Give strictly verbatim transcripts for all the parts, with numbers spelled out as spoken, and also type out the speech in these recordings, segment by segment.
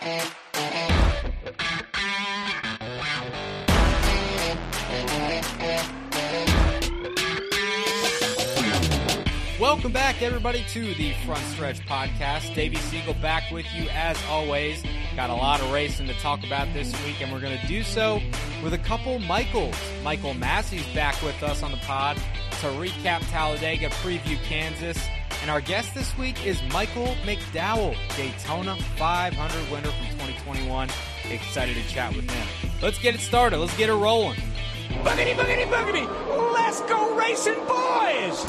Welcome back, everybody, to the Front Stretch Podcast. Davey Siegel back with you as always. Got a lot of racing to talk about this week, and we're going to do so with a couple Michaels. Michael Massey's back with us on the pod to recap Talladega, preview Kansas. And our guest this week is Michael McDowell, Daytona five hundred winner from twenty twenty-one. Excited to chat with him. Let's get it started. Let's get it rolling. Buggity, buggity, buggity. Let's go racing, boys.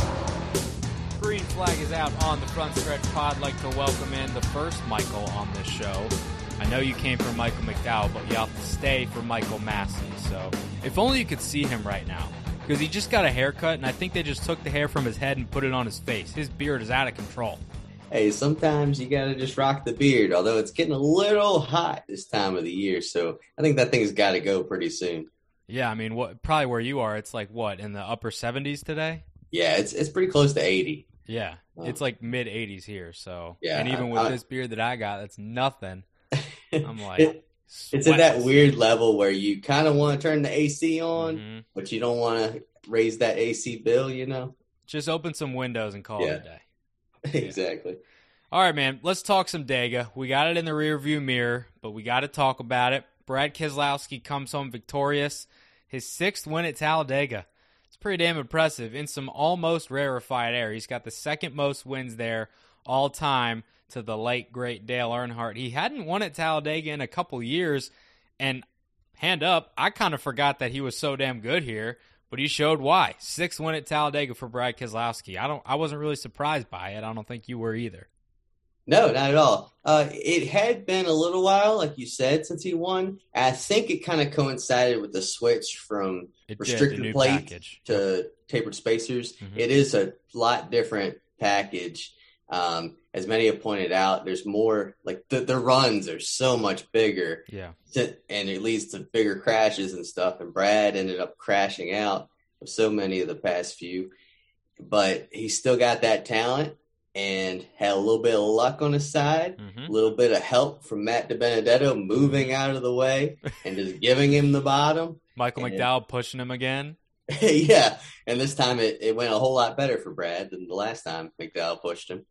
Green flag is out on the Front Stretch Pod. I'd like to welcome in the first Michael on this show. I know you came for Michael McDowell, but you have to stay for Michael Massey. So if only you could see him right now. Because he just got a haircut, and I think they just took the hair from his head and put it on his face. His beard is out of control. Hey, sometimes you got to just rock the beard, although it's getting a little hot this time of the year. So I think that thing's got to go pretty soon. Yeah, I mean, what probably where you are, it's like, what, in the upper seventies today? Yeah, it's it's pretty close to eighty. Yeah, Oh. it's like mid-eighties here. So, Yeah, and even with I- this beard that I got, that's nothing. I'm like, It- It's at that sweats. weird level where you kind of want to turn the A C on, Mhm. but you don't want to raise that A C bill, you know? Just open some windows and call Yeah. it a day. Exactly. All right, man, let's talk some Dega. We got it in the rearview mirror, but we got to talk about it. Brad Keselowski comes home victorious. His sixth win at Talladega. It's pretty damn impressive. In some almost rarefied air, he's got the second most wins there all time to the late, great Dale Earnhardt. He hadn't won at Talladega in a couple years, and hand up, I kind of forgot that he was so damn good here, but he showed why. Sixth win at Talladega for Brad Keselowski. I don't. I wasn't really surprised by it. I don't think you were either. No, not at all. Uh, it had been a little while, like you said, since he won. I think it kind of coincided with the switch from It did, restricted the new plate package. to tapered spacers. Mhm. It is a lot different package. Um, as many have pointed out, there's more, like the, the runs are so much bigger, Yeah. to, and it leads to bigger crashes and stuff. And Brad ended up crashing out of so many of the past few, but he still got that talent and had a little bit of luck on his side, Mhm. a little bit of help from Matt DiBenedetto moving out of the way and just giving him the bottom. Michael And- McDowell pushing him again. Yeah, and this time it, it went a whole lot better for Brad than the last time McDowell pushed him.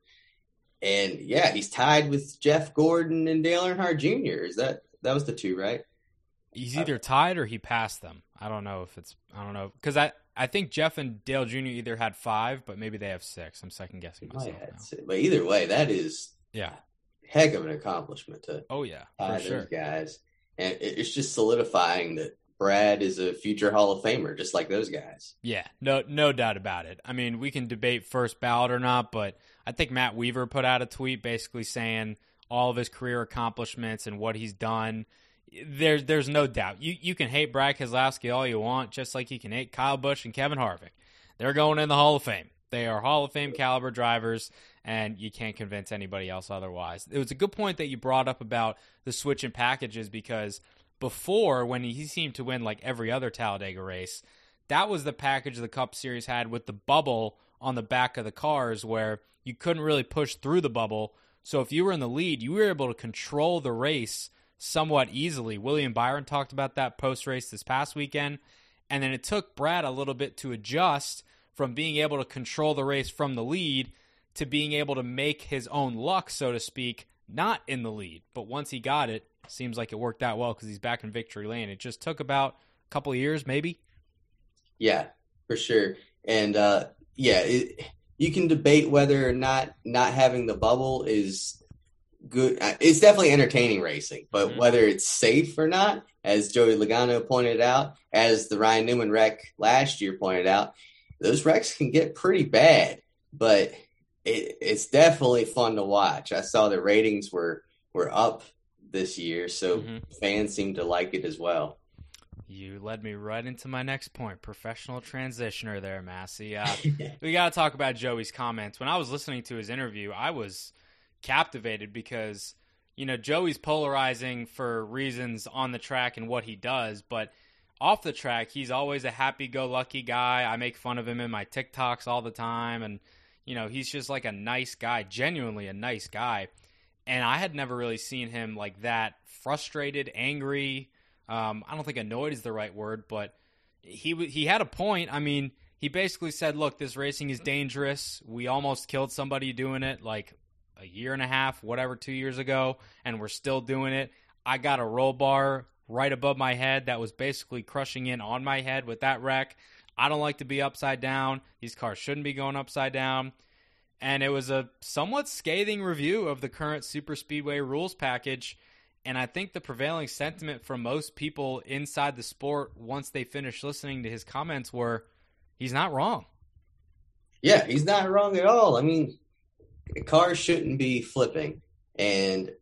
And yeah, he's tied with Jeff Gordon and Dale Earnhardt Junior Is that that was the two, right? He's either tied or he passed them. I don't know if it's, I don't know. Because I, I think Jeff and Dale Junior either had five, but maybe they have six. I'm second guessing Might myself have now. to- But either way, that is Yeah. heck of an accomplishment to Oh, yeah. tie For those sure. guys. And it, it's just solidifying that Brad is a future Hall of Famer, just like those guys. Yeah. No, no doubt about it. I mean, we can debate first ballot or not, but I think Matt Weaver put out a tweet basically saying all of his career accomplishments and what he's done. There's there's no doubt. You you can hate Brad Keselowski all you want, just like you can hate Kyle Busch and Kevin Harvick. They're going in the Hall of Fame. They are Hall of Fame caliber drivers, and you can't convince anybody else otherwise. It was a good point that you brought up about the switch in packages, because before, when he seemed to win like every other Talladega race, that was the package the Cup Series had with the bubble on the back of the cars where you couldn't really push through the bubble. So if you were in the lead, you were able to control the race somewhat easily. William Byron talked about that post-race this past weekend. And then it took Brad a little bit to adjust from being able to control the race from the lead to being able to make his own luck, so to speak, not in the lead. But once he got it, seems like it worked out well because he's back in victory lane. It just took about a couple of years, maybe. Yeah, for sure. And uh, yeah, it, you can debate whether or not not having the bubble is good. It's definitely entertaining racing, but Mhm. whether it's safe or not, as Joey Logano pointed out, as the Ryan Newman wreck last year pointed out, those wrecks can get pretty bad, but it, it's definitely fun to watch. I saw the ratings were, were up this year, so Mhm. fans seem to like it as well. You led me right into my next point. Professional transitioner there, Massey. Uh, we got to talk about Joey's comments. When I was listening to his interview, I was captivated because, you know, Joey's polarizing for reasons on the track and what he does, but off the track, he's always a happy-go-lucky guy. I make fun of him in my TikToks all the time, and, you know, he's just like a nice guy, genuinely a nice guy. And I had never really seen him like that frustrated, angry. Um, I don't think annoyed is the right word, but he he had a point. I mean, he basically said, look, this racing is dangerous. We almost killed somebody doing it like a year and a half, whatever, two years ago, and we're still doing it. I got a roll bar right above my head that was basically crushing in on my head with that wreck. I don't like to be upside down. These cars shouldn't be going upside down. And it was a somewhat scathing review of the current super speedway rules package. And I think the prevailing sentiment from most people inside the sport once they finished listening to his comments were, he's not wrong. Yeah, he's not wrong at all. I mean, cars shouldn't be flipping. And,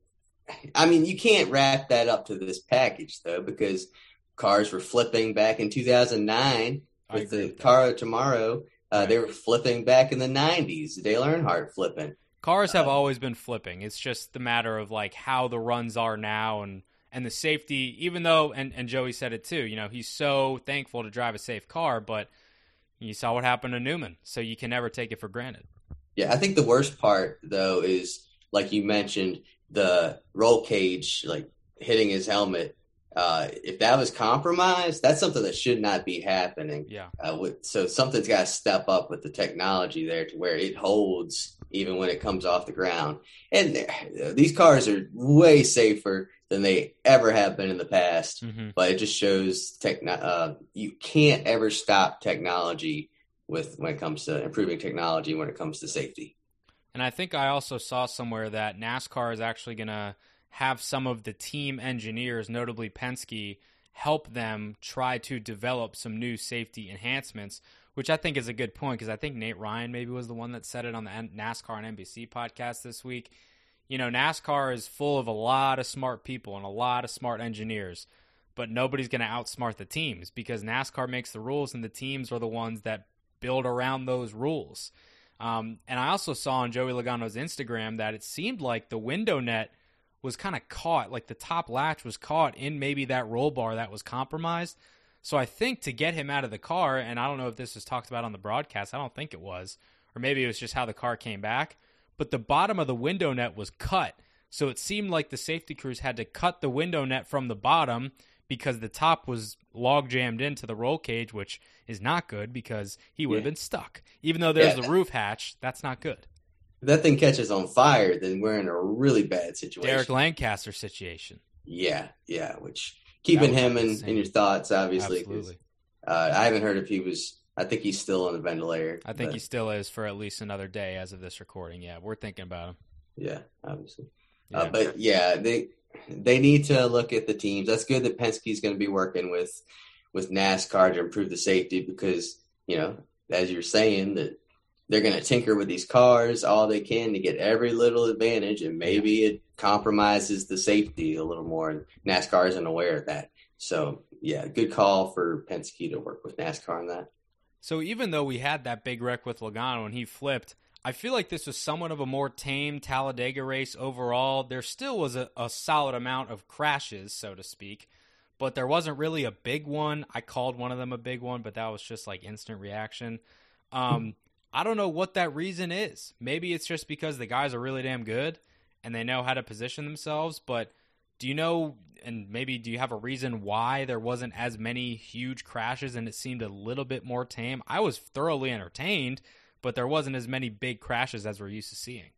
I mean, you can't wrap that up to this package, though, because cars were flipping back in two thousand nine with the with Car of Tomorrow. Uh, right. They were flipping back in the nineties. Dale Earnhardt flipping. Cars have uh, always been flipping. It's just the matter of like how the runs are now and, and the safety, even though, and, and Joey said it too, you know, he's so thankful to drive a safe car, but you saw what happened to Newman, so you can never take it for granted. Yeah, I think the worst part, though, is, like you mentioned, the roll cage, like hitting his helmet. Uh, if that was compromised, that's something that should not be happening. Yeah. Uh, with, so something's got to step up with the technology there to where it holds even when it comes off the ground. And uh, these cars are way safer than they ever have been in the past. Mm-hmm. But it just shows techno- uh, you can't ever stop technology with when it comes to improving technology when it comes to safety. And I think I also saw somewhere that NASCAR is actually going to have some of the team engineers, notably Penske, help them try to develop some new safety enhancements, which I think is a good point because I think Nate Ryan maybe was the one that said it on the NASCAR and N B C podcast this week. You know, NASCAR is full of a lot of smart people and a lot of smart engineers, but nobody's going to outsmart the teams because NASCAR makes the rules and the teams are the ones that build around those rules. Um, and I also saw on Joey Logano's Instagram that it seemed like the window net was kind of caught, like the top latch was caught in maybe that roll bar that was compromised. So I think to get him out of the car, and I don't know if this was talked about on the broadcast, I don't think it was, or maybe it was just how the car came back, but the bottom of the window net was cut. So it seemed like the safety crews had to cut the window net from the bottom because the top was log jammed into the roll cage, which is not good because he would have yeah. been stuck. Even though there's yeah. the roof hatch, that's not good. If that thing catches on fire, then we're in a really bad situation. Derek Lancaster situation. Yeah, yeah, which keeping him in, in your thoughts, obviously. Absolutely. Uh, I haven't heard if he was, I think he's still on the ventilator. I think but, he still is for at least another day as of this recording. Yeah, we're thinking about him. Yeah, obviously. Yeah. Uh, but yeah, they they need to look at the teams. That's good that Penske's going to be working with, with NASCAR to improve the safety because, you know, as you're saying, that they're going to tinker with these cars all they can to get every little advantage, and maybe it compromises the safety a little more, and NASCAR isn't aware of that. So, yeah, good call for Penske to work with NASCAR on that. So even though we had that big wreck with Logano and he flipped, I feel like this was somewhat of a more tame Talladega race overall. There still was a, a solid amount of crashes, so to speak, but there wasn't really a big one. I called one of them a big one, but that was just like instant reaction. Um I don't know what that reason is. Maybe it's just because the guys are really damn good and they know how to position themselves, but do you know, and maybe do you have a reason why there wasn't as many huge crashes and it seemed a little bit more tame? I was thoroughly entertained, but there wasn't as many big crashes as we're used to seeing.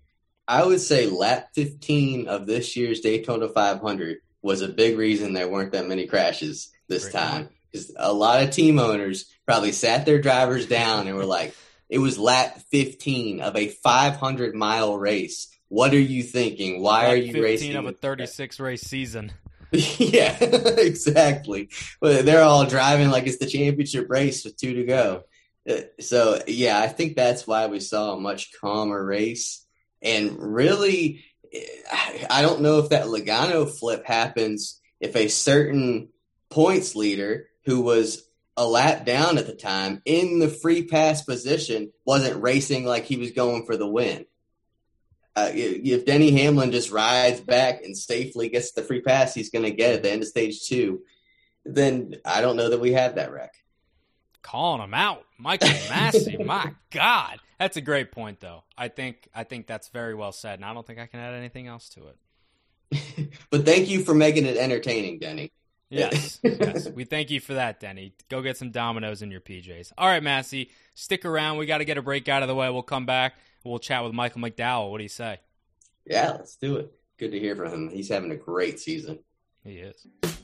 I would say lap fifteen of this year's Daytona five hundred was a big reason there weren't that many crashes this Great time. Because a lot of team owners probably sat their drivers down and were like, it was lap fifteen of a five hundred mile race. What are you thinking? Why lap are you racing? fifteen of a thirty-six race season. Yeah, exactly. Well, they're all driving like it's the championship race with two to go. So, yeah, I think that's why we saw a much calmer race. And really, I don't know if that Logano flip happens if a certain points leader who was a lap down at the time in the free pass position wasn't racing like he was going for the win. Uh, if Denny Hamlin just rides back and safely gets the free pass he's going to get at the end of stage two, then I don't know that we have that wreck. calling him out. Michael Massey, my God. That's a great point, though. I think I think that's very well said, and I don't think I can add anything else to it. But thank you for making it entertaining, Denny. Yes, yes. We thank you for that, Denny. Go get some Dominoes in your P Js. All right, Massey, stick around. We got to get a break out of the way. We'll come back. We'll chat with Michael McDowell. What do you say? Yeah, let's do it. Good to hear from him. He's having a great season. He is.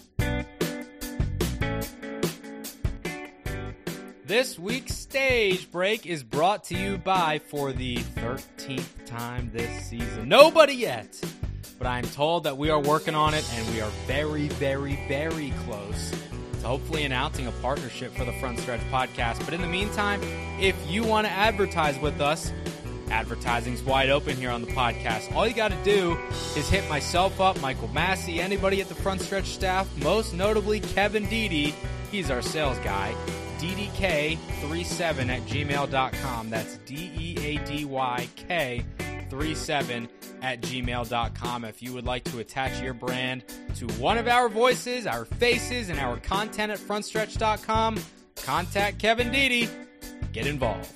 This week's stage break is brought to you by, for the thirteenth time this season, nobody yet, but I'm told that we are working on it, and we are very, very, very close to hopefully announcing a partnership for the Front Stretch podcast. But in the meantime, if you want to advertise with us, advertising's wide open here on the podcast. All you got to do is hit myself up, Michael Massey, anybody at the Front Stretch staff, most notably Kevin Deedy. He's our sales guy. D D K thirty-seven at gmail dot com. That's D E A D Y K thirty-seven at gmail dot com. If you would like to attach your brand to one of our voices, our faces, and our content at front stretch dot com, contact Kevin Deedy. Get involved.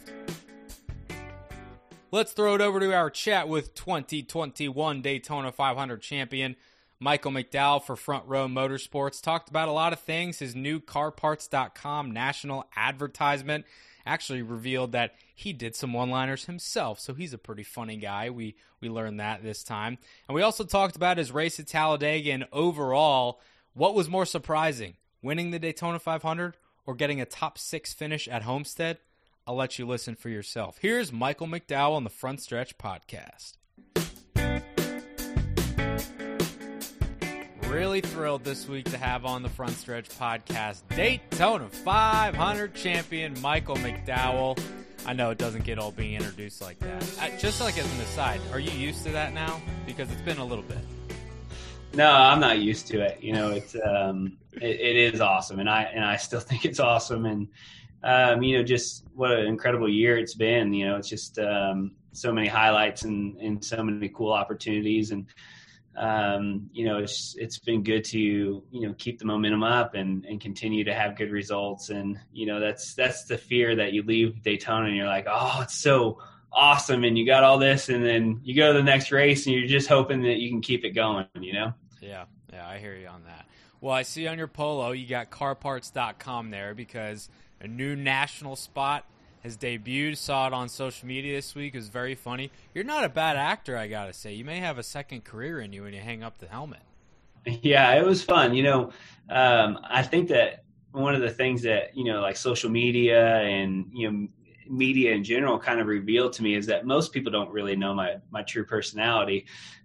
Let's throw it over to our chat with twenty twenty-one Daytona five hundred champion Michael McDowell for Front Row Motorsports. Talked about a lot of things. His new car parts dot com national advertisement actually revealed that he did some one-liners himself, so he's a pretty funny guy. We we learned that this time. And we also talked about his race at Talladega, and overall, what was more surprising, winning the Daytona five hundred or getting a top six finish at Homestead? I'll let you listen for yourself. Here's Michael McDowell on the Front Stretch podcast. Really thrilled this week to have on the Front Stretch podcast Daytona five hundred champion Michael McDowell. I know it doesn't get old being introduced like that. I, just like as an aside, are you used to that now? Because it's been a little bit. No, I'm not used to it. You know, it's um, it, it is awesome, and I and I still think it's awesome, and um, you know, just what an incredible year it's been. You know, it's just um, so many highlights and and so many cool opportunities, and um, you know, it's it's been good to you know keep the momentum up and and continue to have good results, and you know that's that's the fear that you leave Daytona and you're like, oh, it's so awesome, and you got all this, and then you go to the next race and you're just hoping that you can keep it going, you know? Yeah, yeah, I hear you on that. Well, I see on your polo you got car parts dot com there because a new national spot has debuted. Saw it on social media this week. It was very funny. You're not a bad actor, I gotta say. You may have a second career in you when you hang up the helmet. Yeah, it was fun. You know, um, I think that one of the things that, you know, like social media and, you know, media in general kind of revealed to me is that most people don't really know my, my true personality,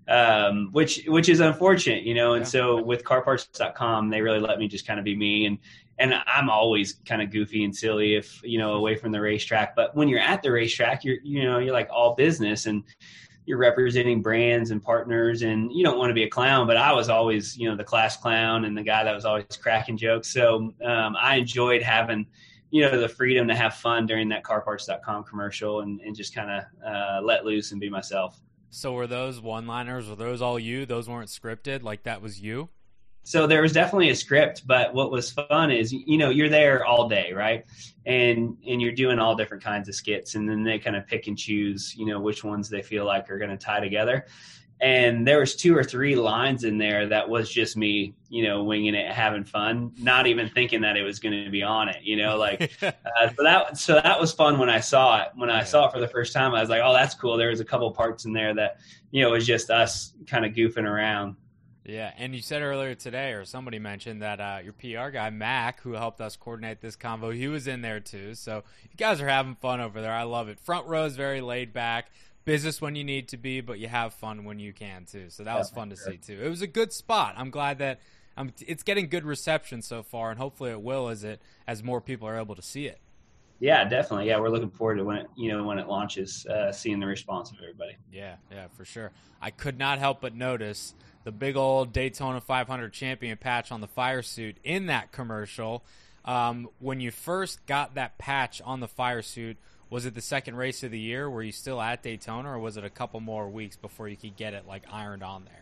um, which, which is unfortunate, you know? And yeah. So with car parts dot com, they really let me just kind of be me. And, and I'm always kind of goofy and silly if, you know, away from the racetrack, but when you're at the racetrack, you're, you know, you're like all business and you're representing brands and partners, and you don't want to be a clown, but I was always, you know, the class clown and the guy that was always cracking jokes. So um, I enjoyed having, you know, the freedom to have fun during that car parts dot com commercial and, and just kind of uh, let loose and be myself. So were those one-liners, were those all you? Those weren't scripted? Like that was you? So there was definitely a script, but what was fun is, you know, you're there all day, right? And and you're doing all different kinds of skits, and then they kind of pick and choose, you know, which ones they feel like are going to tie together. And there was two or three lines in there that was just me, you know, winging it, having fun, not even thinking that it was going to be on it, you know, like, uh, so that, so that was fun when I saw it. When I saw it for the first time, I was like, oh, that's cool. There was a couple parts in there that, you know, it was just us kind of goofing around. Yeah, and you said earlier today, or somebody mentioned that uh, your P R guy, Mac, who helped us coordinate this convo, he was in there too. So you guys are having fun over there. I love it. Front row is very laid back. Business when you need to be, but you have fun when you can too. So that was fun to see too. It was a good spot. I'm glad that um, it's getting good reception so far, and hopefully it will as it as more people are able to see it. Yeah, definitely. Yeah, we're looking forward to when it, you know, when it launches, uh, seeing the response of everybody. Yeah, yeah, for sure. I could not help but notice the big old Daytona five hundred champion patch on the fire suit in that commercial. Um, when you first got that patch on the fire suit, was it the second race of the year? Were you still at Daytona, or was it a couple more weeks before you could get it like ironed on there?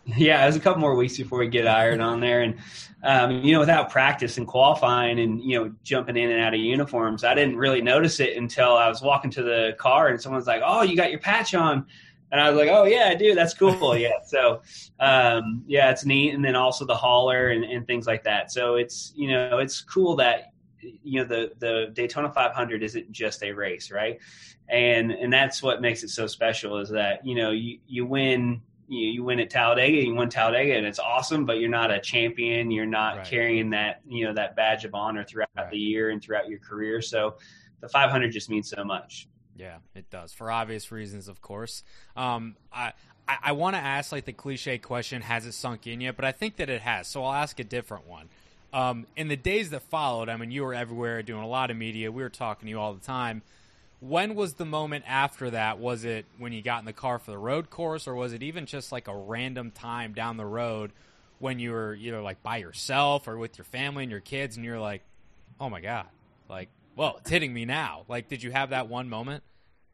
Yeah, it was a couple more weeks before we get iron on there. And, um, you know, without practice and qualifying and, you know, jumping in and out of uniforms, I didn't really notice it until I was walking to the car and someone's like, oh, you got your patch on. And I was like, oh, yeah, I do. That's cool. Yeah. So, um, yeah, it's neat. And then also the hauler and, and things like that. So it's, you know, it's cool that, you know, the, the Daytona five hundred isn't just a race, right? And, and that's what makes it so special is that, you know, you, you win, you, you win at Talladega, you win Talladega and it's awesome, but you're not a champion. You're not right. carrying that, you know, that badge of honor throughout right. the year and throughout your career. So the five hundred just means so much. Yeah, it does, for obvious reasons, of course. Um, I I, I want to ask, like, the cliche question, has it sunk in yet? But I think that it has, so I'll ask a different one. Um, in the days that followed, I mean, you were everywhere doing a lot of media. We were talking to you all the time. When was the moment after that? Was it when you got in the car for the road course, or was it even just, like, a random time down the road when you were either, like, by yourself or with your family and your kids, and you're like, oh, my God, like, well, it's hitting me now. Like, did you have that one moment?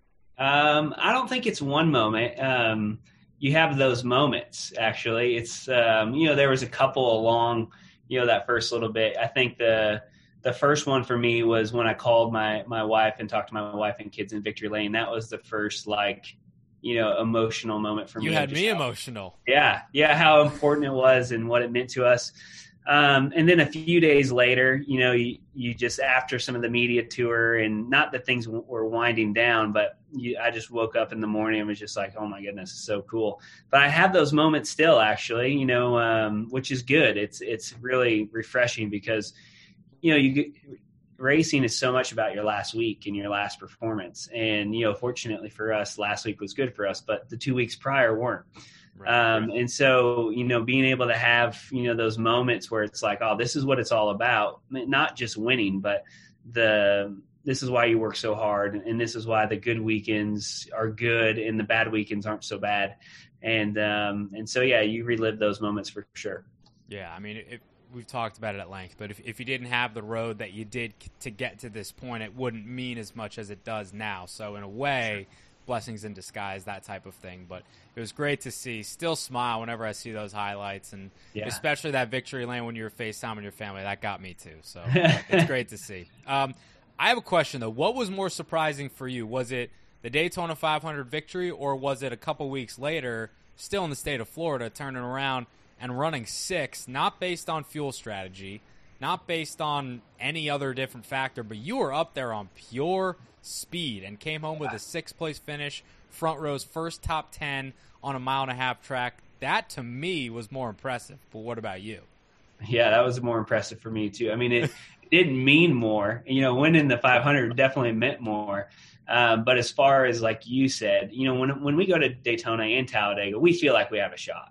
Um, I don't think it's one moment. Um, you have those moments, actually. It's, um, you know, there was a couple along, you know, that first little bit. I think the the first one for me was when I called my, my wife and talked to my wife and kids in Victory Lane. That was the first, like, you know, emotional moment for me. You had me how, emotional. Yeah. Yeah. How important it was and what it meant to us. Um, and then a few days later, you know, you, you just after some of the media tour, and not that things w- were winding down, but you, I just woke up in the morning and was just like, oh my goodness, it's so cool. But I have those moments still, actually, you know, um, which is good. It's it's really refreshing because, you know, you get, racing is so much about your last week and your last performance. And, you know, fortunately for us, last week was good for us, but the two weeks prior weren't. Right, um, right. And so, you know, being able to have, you know, those moments where it's like, oh, this is what it's all about. Not just winning, but the, this is why you work so hard. And this is why the good weekends are good and the bad weekends aren't so bad. And, um, and so, yeah, you relive those moments for sure. Yeah. I mean, it, we've talked about it at length, but if, if you didn't have the road that you did to get to this point, it wouldn't mean as much as it does now. So in a way, blessings in disguise, that type of thing. But it was great to see. Still smile whenever I see those highlights, and yeah. especially that Victory Lane when you were FaceTiming your family. That got me too. So it's great to see. Um, I have a question though. What was more surprising for you? Was it the Daytona five hundred victory, or was it a couple weeks later, still in the state of Florida, turning around and running six, not based on fuel strategy, not based on any other different factor, but you were up there on pure speed and came home with a sixth-place finish, front row's first top ten on a mile and a half track. That, to me, was more impressive. But what about you? Yeah, that was more impressive for me, too. I mean, it didn't mean more. You know, winning the five hundred definitely meant more. Um, but as far as, like you said, you know, when when we go to Daytona and Talladega, we feel like we have a shot.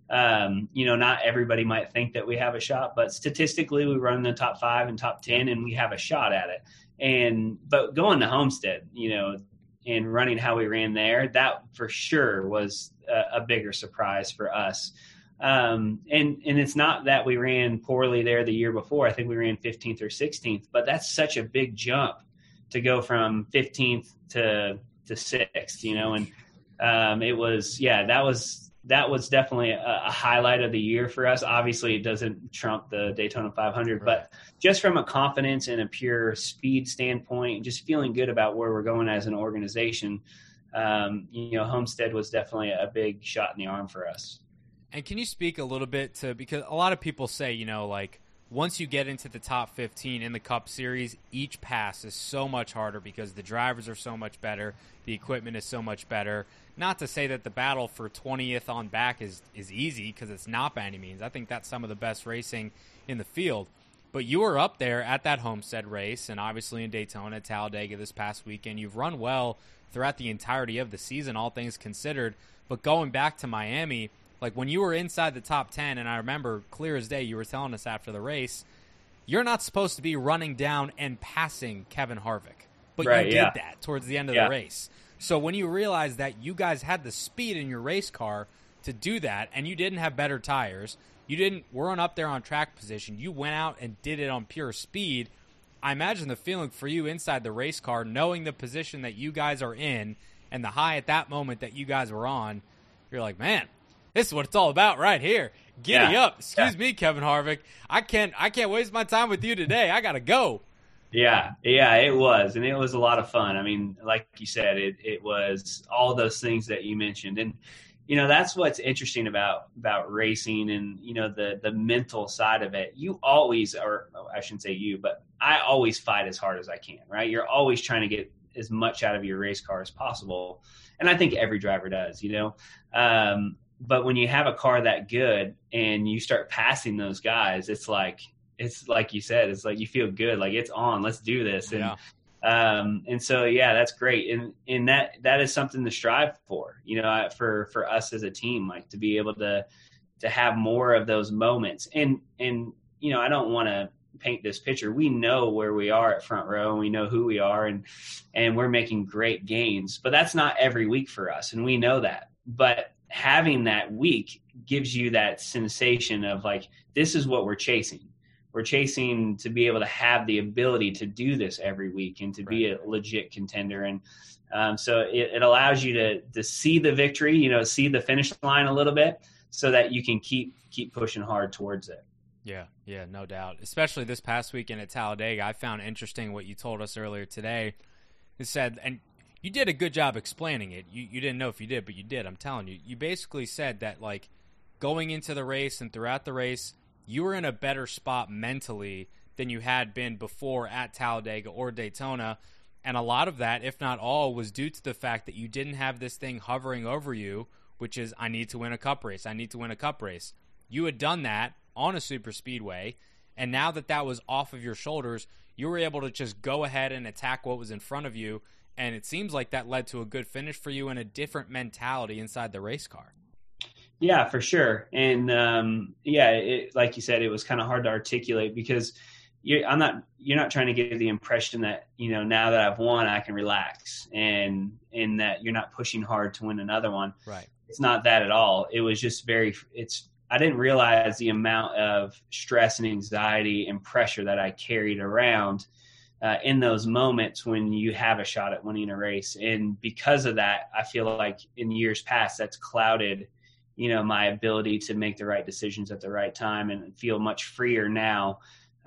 Um, you know, not everybody might think that we have a shot, but statistically we run the top five and top ten and we have a shot at it. And, but going to Homestead, you know, and running how we ran there, that for sure was a, a bigger surprise for us. Um, and, and it's not that we ran poorly there the year before. I think we ran fifteenth or sixteenth, but that's such a big jump to go from fifteenth to, to sixth, you know, and, um, it was, yeah, that was, that was definitely a, a highlight of the year for us. Obviously, it doesn't trump the Daytona five hundred, right. But just from a confidence and a pure speed standpoint, just feeling good about where we're going as an organization, um, you know, Homestead was definitely a big shot in the arm for us. And can you speak a little bit to, because a lot of people say, you know, like, once you get into the top fifteen in the Cup Series, each pass is so much harder because the drivers are so much better, the equipment is so much better. Not to say that the battle for twentieth on back is, is easy, because it's not by any means. I think that's some of the best racing in the field. But you were up there at that Homestead race, and obviously in Daytona, Talladega this past weekend. You've run well throughout the entirety of the season, all things considered. But going back to Miami, like when you were inside the top ten, and I remember clear as day you were telling us after the race, you're not supposed to be running down and passing Kevin Harvick. But right, you did yeah. that towards the end of yeah. the race. So when you realize that you guys had the speed in your race car to do that, and you didn't have better tires, you didn't weren't up there on track position, you went out and did it on pure speed. I imagine the feeling for you inside the race car, knowing the position that you guys are in and the high at that moment that you guys were on, you're like, man, This is what it's all about right here. Giddy Yeah. up. Excuse Yeah. me, Kevin Harvick. I can't I can't waste my time with you today. I gotta go. Yeah, yeah, it was, and it was a lot of fun. I mean, like you said, it it was all those things that you mentioned, and you know that's what's interesting about about racing, and you know the the mental side of it. You always, or I shouldn't say you, but I always fight as hard as I can. Right? You're always trying to get as much out of your race car as possible, and I think every driver does. You know. Um, but when you have a car that good and you start passing those guys, it's like. It's like you said, it's like you feel good, like it's on, let's do this. And, Yeah. um, and so, yeah, that's great. And, and that, that is something to strive for, you know, for, for us as a team, like to be able to, to have more of those moments. And, and, you know, I don't want to paint this picture. We know where we are at Front Row, and we know who we are, and, and we're making great gains, but that's not every week for us. And we know that, but having that week gives you that sensation of like, this is what we're chasing. We're chasing to be able to have the ability to do this every week and to right. be a legit contender. And um, so it, it allows you to to see the victory, you know, see the finish line a little bit so that you can keep keep pushing hard towards it. Yeah, yeah, no doubt. Especially this past weekend at Talladega, I found interesting what you told us earlier today. It said, and you did a good job explaining it. You you didn't know if you did, but you did. I'm telling you. You basically said that, like, going into the race and throughout the race, you were in a better spot mentally than you had been before at Talladega or Daytona. And a lot of that, if not all, was due to the fact that you didn't have this thing hovering over you, which is, I need to win a cup race. I need to win a cup race. You had done that on a super speedway. And now that that was off of your shoulders, you were able to just go ahead and attack what was in front of you. And it seems like that led to a good finish for you and a different mentality inside the race car. Yeah, for sure. And um, yeah, it, like you said, it was kind of hard to articulate because you're, I'm not, you're not trying to give the impression that, you know, now that I've won, I can relax and, and that you're not pushing hard to win another one. Right. It's not that at all. It was just very, it's, I didn't realize the amount of stress and anxiety and pressure that I carried around uh, in those moments when you have a shot at winning a race. And because of that, I feel like in years past, that's clouded you know, my ability to make the right decisions at the right time and feel much freer now,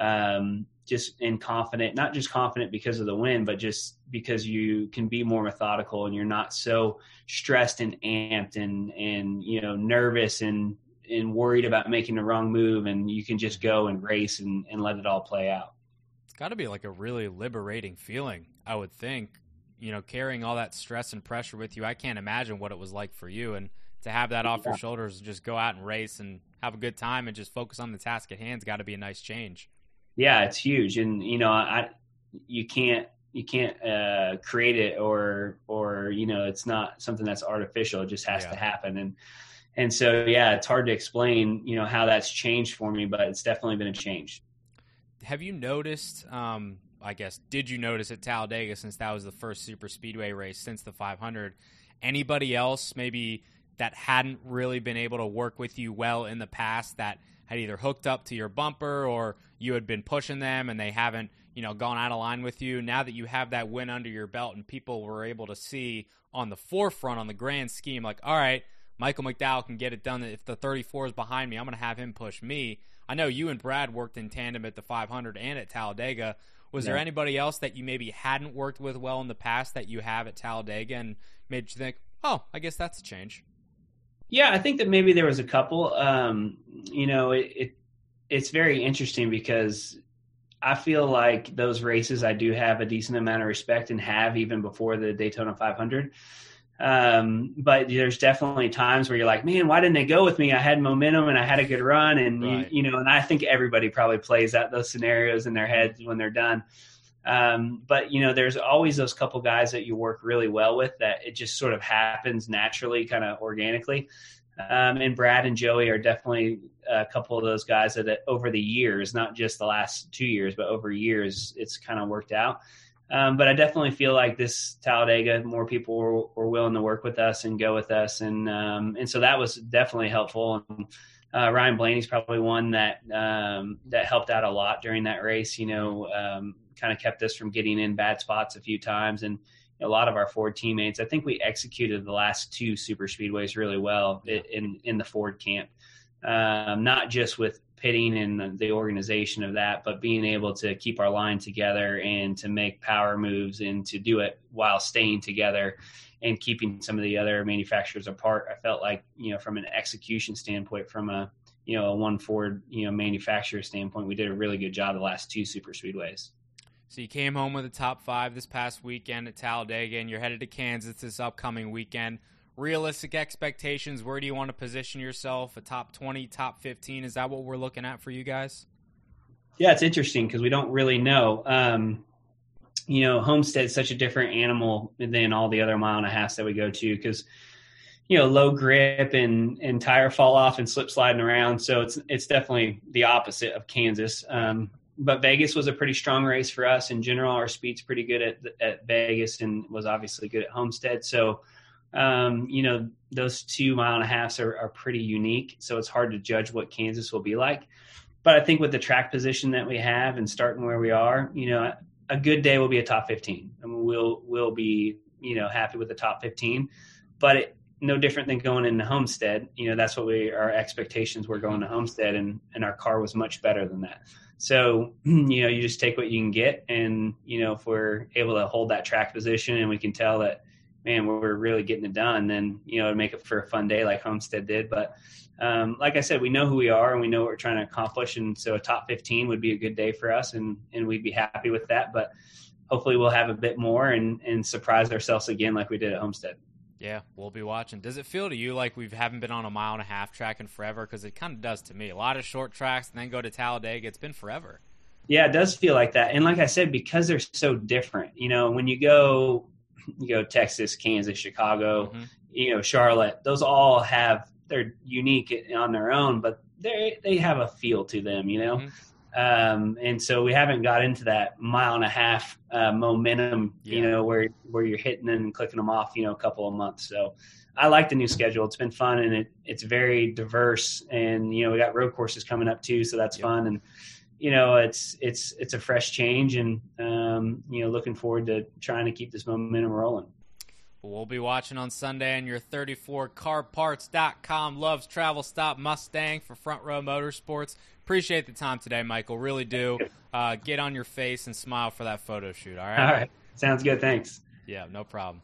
um, just and confident, not just confident because of the win, but just because you can be more methodical and you're not so stressed and amped and, and, you know, nervous and, and worried about making the wrong move. And you can just go and race and, and let it all play out. It's got to be like a really liberating feeling, I would think, you know, carrying all that stress and pressure with you. I can't imagine what it was like for you. And to have that off your shoulders and just go out and race and have a good time and just focus on the task at hand's got to be a nice change. Yeah, it's huge. And, you know, I, you can't, you can't uh, create it or, or, you know, it's not something that's artificial. It just has yeah. to happen. And, and so, yeah, it's hard to explain, you know, how that's changed for me, but it's definitely been a change. Have you noticed, um, I guess, did you notice at Talladega, since that was the first super speedway race since the five hundred, anybody else maybe that hadn't really been able to work with you well in the past that had either hooked up to your bumper or you had been pushing them and they haven't, you know, gone out of line with you? Now that you have that win under your belt and people were able to see on the forefront on the grand scheme, like, all right, Michael McDowell can get it done. If the thirty-four is behind me, I'm going to have him push me. I know you and Brad worked in tandem at the five hundred and at Talladega. Was yeah. there anybody else that you maybe hadn't worked with well in the past that you have at Talladega and made you think, oh, I guess that's a change? Yeah, I think that maybe there was a couple. Um, you know, it, it it's very interesting because I feel like those races I do have a decent amount of respect and have even before the Daytona five hundred. Um, but there's definitely times where you're like, man, why didn't they go with me? I had momentum and I had a good run. And, right. you, you know, and I think everybody probably plays out those scenarios in their heads when they're done. Um, but, you know, there's always those couple guys that you work really well with that it just sort of happens naturally, kind of organically. Um, and Brad and Joey are definitely a couple of those guys that over the years, not just the last two years, but over years, it's kind of worked out. Um, but I definitely feel like this Talladega, more people were, were willing to work with us and go with us. And, um, and so that was definitely helpful. And, uh, Ryan Blaney's probably one that, um, that helped out a lot during that race, you know, um, kind of kept us from getting in bad spots a few times. And, a lot of our Ford teammates. I think we executed the last two super speedways really well in, in the Ford camp. Um, not just with pitting and the organization of that, but being able to keep our line together and to make power moves and to do it while staying together and keeping some of the other manufacturers apart. I felt like, you know, from an execution standpoint, from a, you know, a one Ford, you know, manufacturer standpoint, we did a really good job the last two super speedways. So you came home with a top five this past weekend at Talladega, and you're headed to Kansas this upcoming weekend. Realistic expectations, where do you want to position yourself? A top twenty, top fifteen? Is that what we're looking at for you guys? Yeah, it's interesting because we don't really know. Um, you know, Homestead's such a different animal than all the other mile and a half that we go to because, you know, low grip and, and tire fall off and slip sliding around. So it's it's definitely the opposite of Kansas. Um, but Vegas was a pretty strong race for us in general. Our speed's pretty good at at Vegas and was obviously good at Homestead. So, um, you know, those two mile and a halves are, are pretty unique. So it's hard to judge what Kansas will be like. But I think with the track position that we have and starting where we are, you know, a good day will be a top fifteen. I mean, we'll we'll be, you know, happy with the top fifteen. But it, no different than going into Homestead. You know, that's what we our expectations were going to Homestead, and, and our car was much better than that. So, you know, you just take what you can get. And, you know, if we're able to hold that track position and we can tell that, man, we're really getting it done, then, you know, it'd make it for a fun day like Homestead did. But um, like I said, we know who we are and we know what we're trying to accomplish. And so a top fifteen would be a good day for us, and, and we'd be happy with that. But hopefully we'll have a bit more and, and surprise ourselves again like we did at Homestead. Yeah, we'll be watching. Does it feel to you like we haven't been on a mile and a half track in forever? Because it kind of does to me. A lot of short tracks and then go to Talladega. It's been forever. Yeah, it does feel like that. And like I said, because they're so different, you know, when you go, you go Texas, Kansas, Chicago, mm-hmm. you know, Charlotte, those all have, they're unique on their own, but they they have a feel to them, you know? Mm-hmm. Um, and so we haven't got into that mile and a half uh, momentum, yeah. you know, where where you're hitting them and clicking them off, you know, a couple of months. So I like the new schedule. It's been fun, and it it's very diverse. And you know, we got road courses coming up too, so that's yep. fun. And you know, it's it's it's a fresh change, and um, you know, looking forward to trying to keep this momentum rolling. We'll be watching on Sunday on your thirty-four car parts dot com Loves Travel Stop Mustang for Front Row Motorsports. Appreciate the time today, Michael. Really do. Uh, get on your face and smile for that photo shoot, all right? All right. Sounds good. Thanks. Yeah, no problem.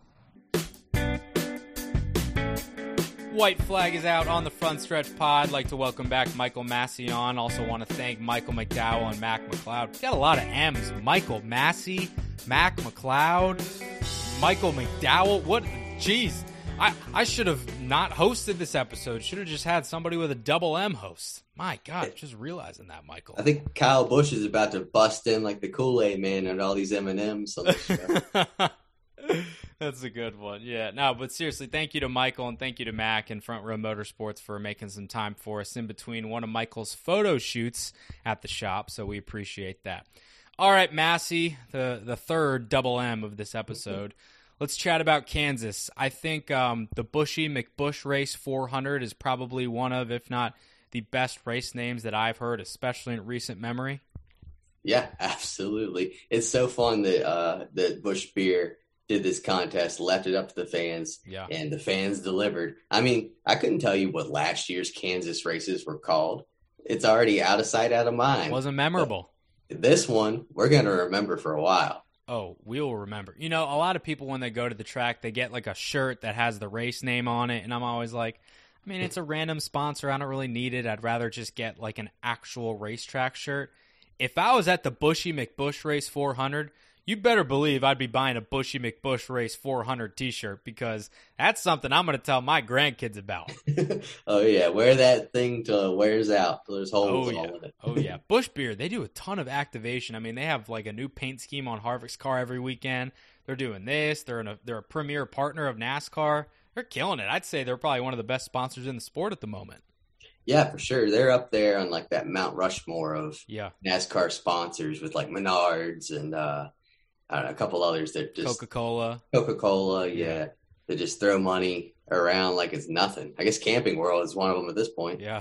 White flag is out on the Front Stretch Pod. I'd like to welcome back Michael Massey on. Also want to thank Michael McDowell and Mac McLeod. Got a lot of M's. Michael Massey, Mac McLeod, Michael McDowell. What? Jeez. I, I should have not hosted this episode. Should have just had somebody with a double M host. My God, just realizing that, Michael. I think Kyle Busch is about to bust in like the Kool-Aid man and all these M and M's on the show. That's a good one. Yeah, no, but seriously, thank you to Michael and thank you to Mac and Front Row Motorsports for making some time for us in between one of Michael's photo shoots at the shop, so we appreciate that. All right, Massey, the, the third double M of this episode. Let's chat about Kansas. I think um, the Bushy McBush Race four hundred is probably one of, if not the best race names that I've heard, especially in recent memory. Yeah, absolutely. It's so fun that uh, that Busch Beer did this contest, left it up to the fans, yeah. and the fans delivered. I mean, I couldn't tell you what last year's Kansas races were called. It's already out of sight, out of mind. It wasn't memorable. But this one, we're going to remember for a while. Oh, we will remember. You know, a lot of people, when they go to the track, they get like a shirt that has the race name on it, and I'm always like, I mean, it's a random sponsor. I don't really need it. I'd rather just get like an actual racetrack shirt. If I was at the Bushy McBush Race four hundred, you better believe I'd be buying a Bushy McBush Race four hundred t-shirt, because that's something I'm going to tell my grandkids about. Oh, yeah. Wear that thing till it wears out, till there's holes oh, yeah. all in it. Oh, yeah. Busch Beer, they do a ton of activation. I mean, they have like a new paint scheme on Harvick's car every weekend. They're doing this. They're in a, they're a premier partner of NASCAR. They're killing it. I'd say they're probably one of the best sponsors in the sport at the moment. Yeah, for sure. They're up there on like that Mount Rushmore of yeah. NASCAR sponsors with like Menards and uh, I don't know, a couple others that just Coca-Cola. Coca-Cola, yeah. They just throw money around like it's nothing. I guess Camping World is one of them at this point. Yeah.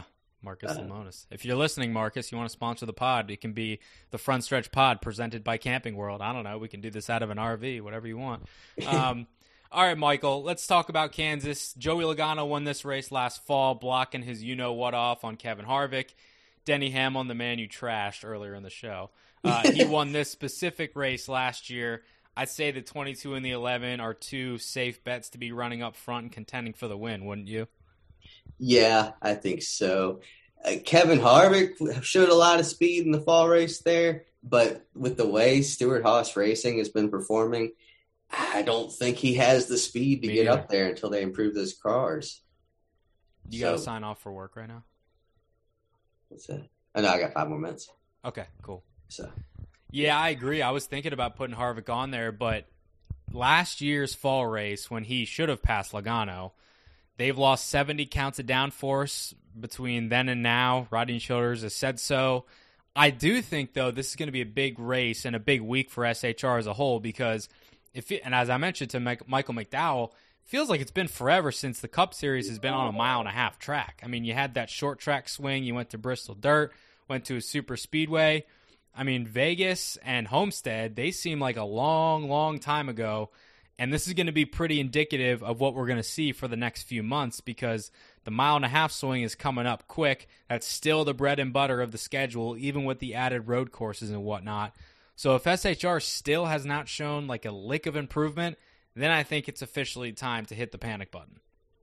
Marcus Uh, Lemonis. If you're listening, Marcus, you want to sponsor the pod, it can be the Front Stretch Pod presented by Camping World. I don't know. We can do this out of an R V, whatever you want. Um, all right, Michael, let's talk about Kansas. Joey Logano won this race last fall, blocking his you-know-what off on Kevin Harvick. Denny Hamlin, the man you trashed earlier in the show. Uh, he won this specific race last year. I'd say the twenty-two and the eleven are two safe bets to be running up front and contending for the win, wouldn't you? Yeah, I think so. Uh, Kevin Harvick showed a lot of speed in the fall race there, but with the way Stewart-Haas Racing has been performing, I don't think he has the speed to Me get either. up there until they improve those cars. You So- got to sign off for work right now? What's that? Oh, no, I got five more minutes. Okay, cool. So Yeah, I agree. I was thinking about putting Harvick on there, but last year's fall race, when he should have passed Logano, they've lost seventy counts of downforce between then and now. Rodney Childers has said so. I do think, though, this is going to be a big race and a big week for S H R as a whole because, if it, and as I mentioned to Mike, Michael McDowell, it feels like it's been forever since the Cup Series has been on a mile and a half track. I mean, you had that short track swing. You went to Bristol Dirt, went to a super speedway. I mean, Vegas and Homestead, they seem like a long, long time ago. And this is going to be pretty indicative of what we're going to see for the next few months because the mile and a half swing is coming up quick. That's still the bread and butter of the schedule, even with the added road courses and whatnot. So if S H R still has not shown like a lick of improvement, then I think it's officially time to hit the panic button.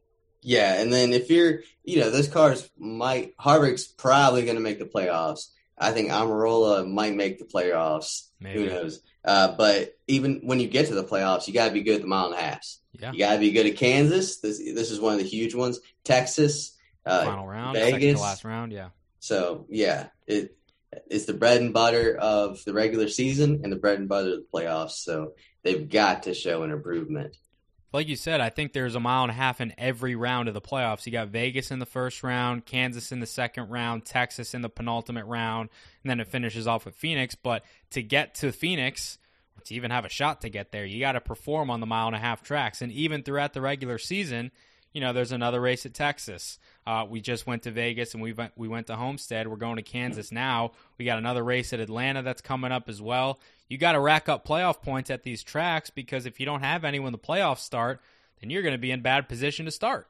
yeah, and then if you're, you know, those cars might Harvick's probably going to make the playoffs. I think Amarola might make the playoffs. Maybe. Who knows? Uh, but even when you get to the playoffs, you got to be good at the mile and a half. Yeah. You got to be good at Kansas. This this is one of the huge ones. Texas, uh, Final round, second Vegas. to last round, yeah. So yeah, it it's the bread and butter of the regular season and the bread and butter of the playoffs. So they've got to show an improvement. Like you said, I think there's a mile and a half in every round of the playoffs. You got Vegas in the first round, Kansas in the second round, Texas in the penultimate round, and then it finishes off with Phoenix. But to get to Phoenix, to even have a shot to get there, you got to perform on the mile and a half tracks. And even throughout the regular season, you know, there's another race at Texas. Uh, we just went to Vegas and we went, we went to Homestead. We're going to Kansas now. We got another race at Atlanta that's coming up as well. You got to rack up playoff points at these tracks because if you don't have any when the playoffs start, then you're going to be in bad position to start.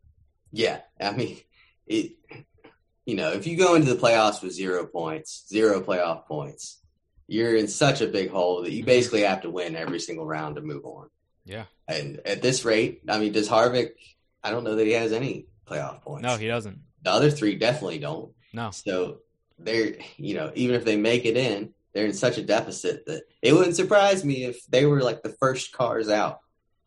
Yeah, I mean, it. You know, if you go into the playoffs with zero points, zero playoff points, you're in such a big hole that you basically have to win every single round to move on. Yeah. And at this rate, I mean, does Harvick? I don't know that he has any playoff points. No, he doesn't. The other three definitely don't. No. So they're, you know, even if they make it in, they're in such a deficit that it wouldn't surprise me if they were like the first cars out.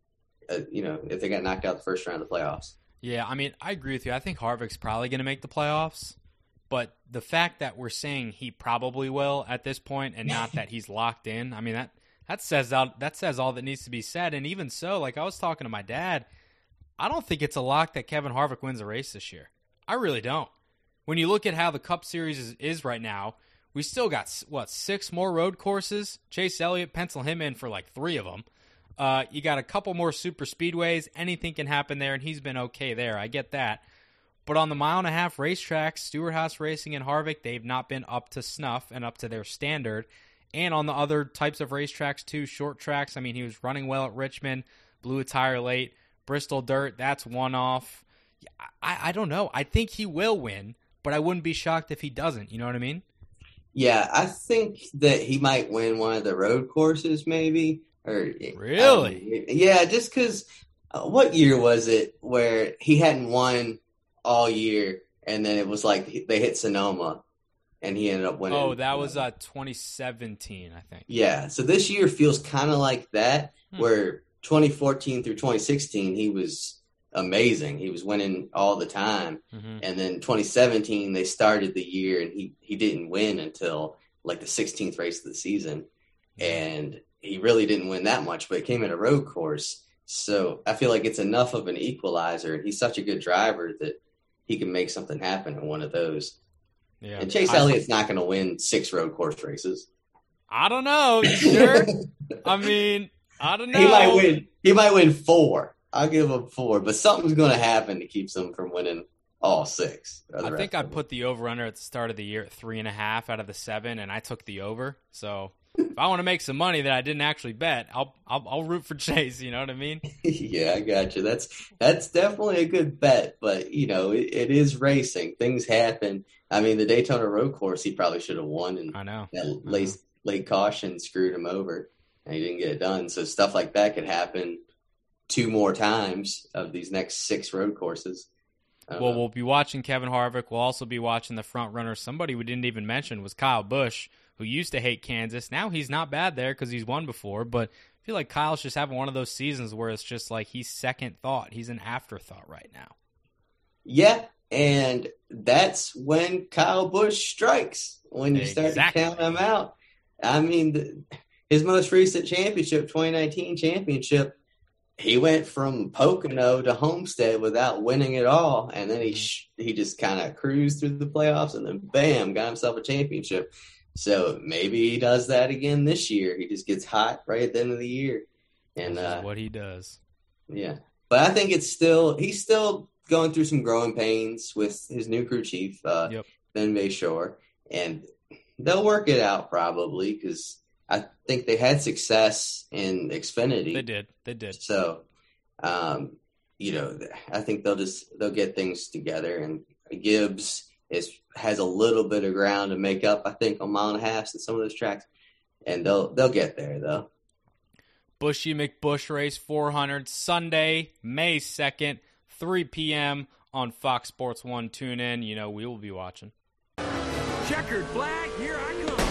Uh, you know, if they got knocked out the first round of the playoffs. Yeah, I mean, I agree with you. I think Harvick's probably going to make the playoffs, but the fact that we're saying he probably will at this point and not that he's locked in, I mean, that that says out that says all that needs to be said. And even so, like I was talking to my dad, I don't think it's a lock that Kevin Harvick wins a race this year. I really don't. When you look at how the Cup Series is, is right now, we still got, what, six more road courses? Chase Elliott, pencil him in for like three of them. Uh, you got a couple more super speedways. Anything can happen there, and he's been okay there. I get that. But on the mile and a half racetracks, Stewart-Haas Racing and Harvick, they've not been up to snuff and up to their standard. And on the other types of racetracks too, short tracks, I mean, he was running well at Richmond, blew a tire late. Bristol Dirt, that's one off. I, I don't know. I think he will win, but I wouldn't be shocked if he doesn't. You know what I mean? Yeah, I think that he might win one of the road courses, maybe. Or Really? um, yeah, just because. Uh, what year was it where he hadn't won all year, and then it was like they hit Sonoma, and he ended up winning? Oh, that was uh, twenty seventeen, I think. Yeah, so this year feels kind of like that, Hmm. where twenty fourteen through twenty sixteen he was amazing. He was winning all the time. Mm-hmm. And then twenty seventeen, they started the year and he, he didn't win until like the sixteenth race of the season. And he really didn't win that much, but it came at a road course. So I feel like it's enough of an equalizer. And he's such a good driver that he can make something happen in one of those. Yeah. And Chase I, Elliott's not going to win six road course races. I don't know. You sure? I mean, I don't know. He might win. He might win four. I'll give him four, but something's going to happen to keep them from winning all six. I think I put the over-under at the start of the year at three and a half out of the seven, and I took the over. So if I want to make some money that I didn't actually bet, I'll I'll, I'll root for Chase. You know what I mean? Yeah, I got you. That's that's definitely a good bet, but you know it, it is racing. Things happen. I mean, the Daytona Road Course, he probably should have won, and I know that late late caution screwed him over, and he didn't get it done. So stuff like that could happen two more times of these next six road courses. Well, know. We'll be watching Kevin Harvick. We'll also be watching the front runner. Somebody we didn't even mention was Kyle Busch, who used to hate Kansas. Now he's not bad there because he's won before, but I feel like Kyle's just having one of those seasons where it's just like he's second thought. He's an afterthought right now. Yeah, and that's when Kyle Busch strikes, when you start exactly. to count him out. I mean, the, his most recent championship, twenty nineteen championship, he went from Pocono to Homestead without winning at all, and then he sh- he just kind of cruised through the playoffs, and then bam, got himself a championship. So maybe he does that again this year. He just gets hot right at the end of the year, and this is uh, what he does. Yeah, but I think it's still he's still going through some growing pains with his new crew chief, uh, yep. Ben Bayshore, and they'll work it out probably because I think they had success in Xfinity. They did. They did. So, um, you know, I think they'll just they'll get things together. And Gibbs is has a little bit of ground to make up, I think, on mile and a half in some of those tracks, and they'll they'll get there though. Bushy McBush Race four hundred Sunday, May second, three p.m. on Fox Sports One. Tune in. You know we will be watching. Checkered flag, here I come.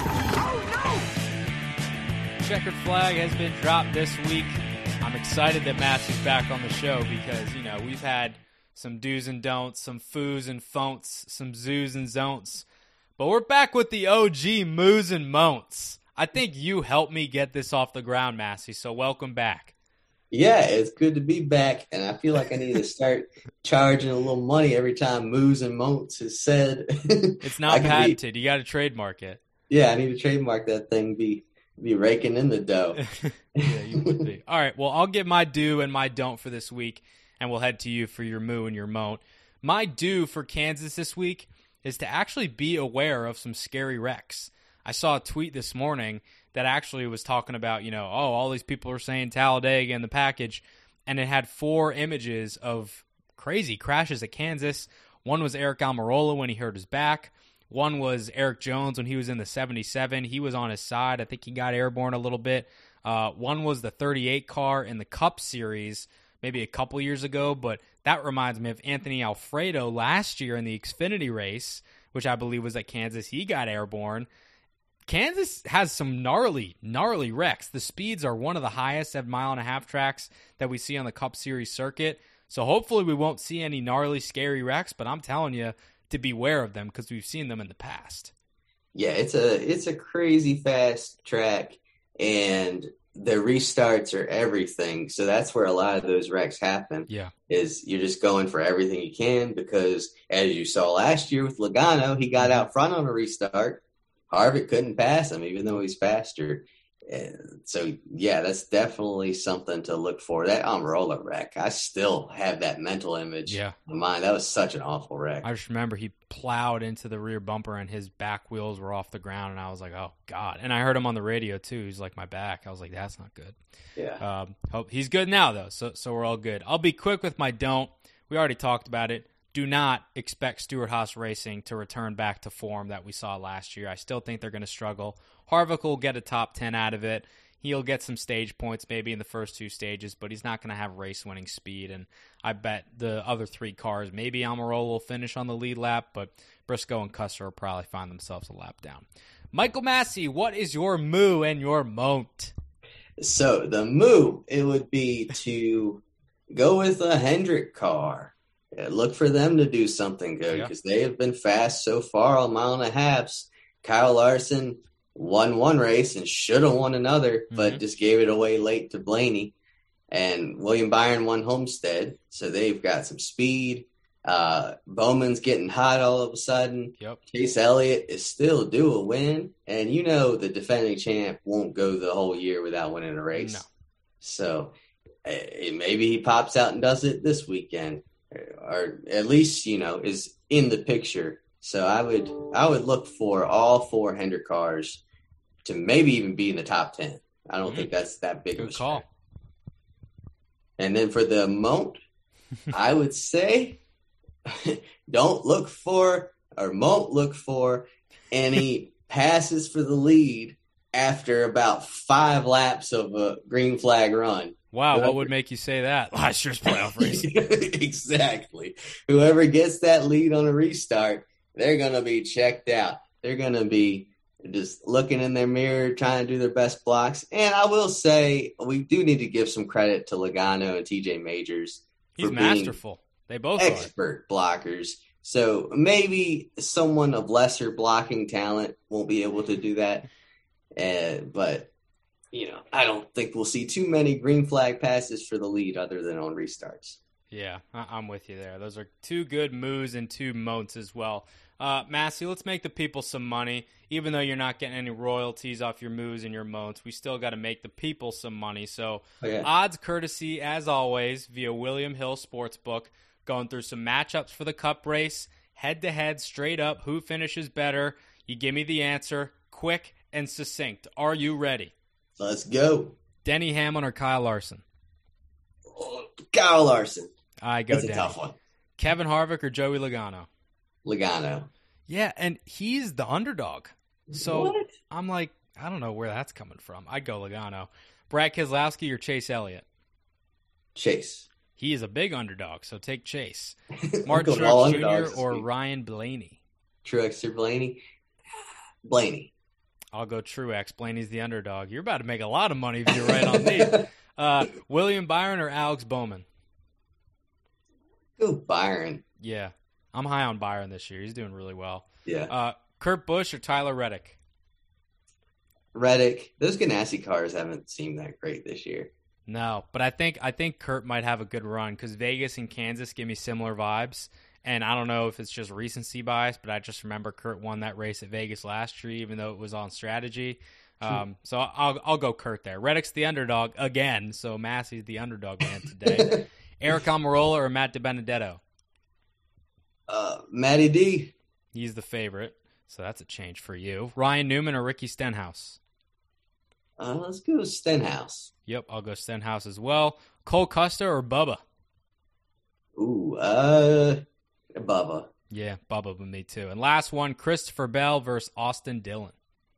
Oh, no! Checkered flag has been dropped this week. I'm excited that Matt's back on the show because, you know, we've had some do's and don'ts, some foos and fonts, some zoos and zon'ts. But we're back with the O G moos and monts. I think you helped me get this off the ground, Massey, so welcome back. Yeah, it's good to be back, and I feel like I need to start charging a little money every time moos and monts is said. It's not patented. Be, you got to trademark it. Yeah, I need to trademark that thing, be be raking in the dough. Yeah, you would be. All right, well, I'll get my do and my don't for this week, and we'll head to you for your moo and your mont. My do for Kansas this week is to actually be aware of some scary wrecks. I saw a tweet this morning that actually was talking about, you know, oh, all these people are saying Talladega in the package, and it had four images of crazy crashes at Kansas. One was Eric Almirola when he hurt his back. One was Eric Jones when he was in the seventy-seven. He was on his side. I think he got airborne a little bit. Uh, one was the thirty-eight car in the Cup Series maybe a couple years ago, but that reminds me of Anthony Alfredo last year in the Xfinity race, which I believe was at Kansas. He got airborne. Kansas has some gnarly, gnarly wrecks. The speeds are one of the highest at mile and a half tracks that we see on the Cup Series circuit. So hopefully we won't see any gnarly, scary wrecks, but I'm telling you to beware of them because we've seen them in the past. Yeah, it's a it's a crazy fast track, and the restarts are everything. So that's where a lot of those wrecks happen. Yeah, is you're just going for everything you can because, as you saw last year with Logano, he got out front on a restart. Harvick couldn't pass him, even though he's faster. And so, yeah, that's definitely something to look for. That Almirola wreck, I still have that mental image yeah. in mind. That was such an awful wreck. I just remember he plowed into the rear bumper and his back wheels were off the ground, and I was like, oh, God. And I heard him on the radio, too. He's like, my back. I was like, that's not good. Yeah. Um, hope he's good now, though, so so we're all good. I'll be quick with my don't. We already talked about it. Do not expect Stewart-Haas Racing to return back to form that we saw last year. I still think they're going to struggle. Harvick will get a top ten out of it. He'll get some stage points maybe in the first two stages, but he's not going to have race-winning speed. And I bet the other three cars, maybe Almirola will finish on the lead lap, but Briscoe and Custer will probably find themselves a lap down. Michael Massey, what is your moo and your mont? So the moo, it would be to go with a Hendrick car. Yeah, look for them to do something good because yeah. they have been fast so far on mile and a halves. Kyle Larson won one race and should have won another, mm-hmm. but just gave it away late to Blaney. And William Byron won Homestead, so they've got some speed. Uh, Bowman's getting hot all of a sudden. Yep. Chase Elliott is still due a win, and you know the defending champ won't go the whole year without winning a race. No. So uh, maybe he pops out and does it this weekend. or at least, you know, is in the picture. So I would I would look for all four Hendrick cars to maybe even be in the top ten. I don't mm-hmm. think that's that big Good of a call. stretch. And then for the Moat, I would say don't look for or won't look for any passes for the lead after about five laps of a green flag run. Wow, Whoever, what would make you say that? Last year's playoff race. Exactly. Whoever gets that lead on a restart, they're going to be checked out. They're going to be just looking in their mirror, trying to do their best blocks. And I will say, we do need to give some credit to Logano and T J Majors. He's masterful. They both are. Expert blockers. So maybe someone of lesser blocking talent won't be able to do that. Uh, but, you know, I don't think we'll see too many green flag passes for the lead other than on restarts. Yeah, I'm with you there. Those are two good moves and two moats as well. Uh, Massey, let's make the people some money. Even though you're not getting any royalties off your moves and your moats, we still got to make the people some money. So oh, yeah. odds courtesy, as always, via William Hill Sportsbook, going through some matchups for the Cup race, head-to-head, straight up, who finishes better. You give me the answer, quick and succinct. Are you ready? Let's go. Denny Hamlin or Kyle Larson? Oh, Kyle Larson. I go That's Denny. a tough one. Kevin Harvick or Joey Logano? Logano. Yeah, and he's the underdog. So what? I'm like, I don't know where that's coming from. I'd go Logano. Brad Keselowski or Chase Elliott? Chase. He is a big underdog, so take Chase. Martin Truex Junior or Ryan Blaney? Truex or Blaney? Blaney. I'll go Truex. Blaney's the underdog. You're about to make a lot of money if you're right on these. Uh, William Byron or Alex Bowman? Go Byron. Yeah. I'm high on Byron this year. He's doing really well. Yeah. Uh, Kurt Busch or Tyler Reddick? Reddick. Those Ganassi cars haven't seemed that great this year. No, but I think I think Kurt might have a good run because Vegas and Kansas give me similar vibes. And I don't know if it's just recency bias, but I just remember Kurt won that race at Vegas last year, even though it was on strategy. Um, so I'll I'll go Kurt there. Reddick's the underdog again, so Massey's the underdog man today. Eric Almirola or Matt DiBenedetto? Uh, Matty D. He's the favorite, so that's a change for you. Ryan Newman or Ricky Stenhouse? Uh, let's go Stenhouse. Yep, I'll go Stenhouse as well. Cole Custer or Bubba? Ooh, uh, Bubba. Yeah, Bubba with me too. And last one, Christopher Bell versus Austin Dillon.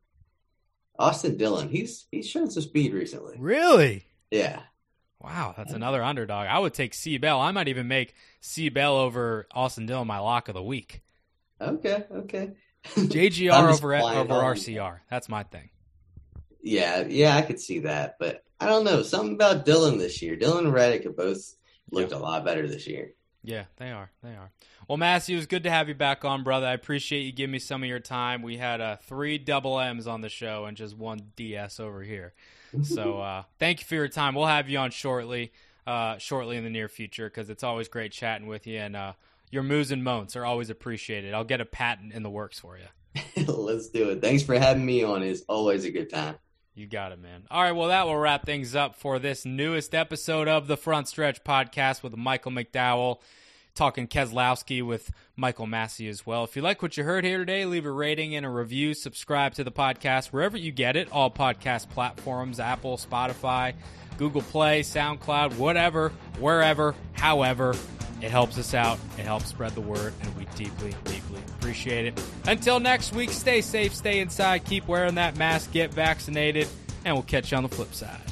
Austin Dillon, he's he's shown some speed recently. Really? Yeah. Wow, that's another underdog. I would take C. Bell. I might even make C. Bell over Austin Dillon my lock of the week. Okay, okay. J G R over over R C R. That's my thing. Yeah, yeah, I could see that, but I don't know. Something about Dillon this year. Dillon and Reddick have both looked yeah. a lot better this year. Yeah, they are. They are. Well, Massey, it was good to have you back on, brother. I appreciate you giving me some of your time. We had uh, three double M's on the show and just one D S over here. So uh, thank you for your time. We'll have you on shortly, uh, shortly in the near future because it's always great chatting with you. And uh, your moves and moats are always appreciated. I'll get a patent in the works for you. Let's do it. Thanks for having me on. It's always a good time. You got it, man. All right, well, that will wrap things up for this newest episode of the Front Stretch Podcast with Michael McDowell, talking Keselowski with Michael Massey as well. If you like what you heard here today, leave a rating and a review. Subscribe to the podcast wherever you get it, all podcast platforms, Apple, Spotify, Google Play, SoundCloud, whatever, wherever, however. It helps us out. It helps spread the word, and we deeply, deeply appreciate it. Until next week, stay safe, stay inside, keep wearing that mask, get vaccinated, and we'll catch you on the flip side.